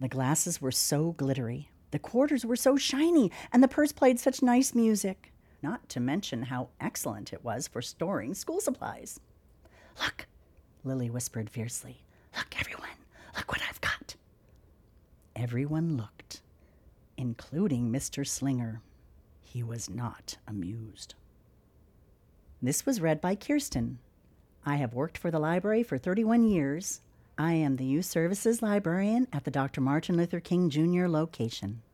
The glasses were so glittery, the quarters were so shiny, and the purse played such nice music, not to mention how excellent it was for storing school supplies. "Look," Lily whispered fiercely. "Look, everyone. Look what I've got." Everyone looked, including Mr. Slinger. He was not amused. This was read by Kirsten. I have worked for the library for 31 years. I am the Youth Services Librarian at the Dr. Martin Luther King Jr. location.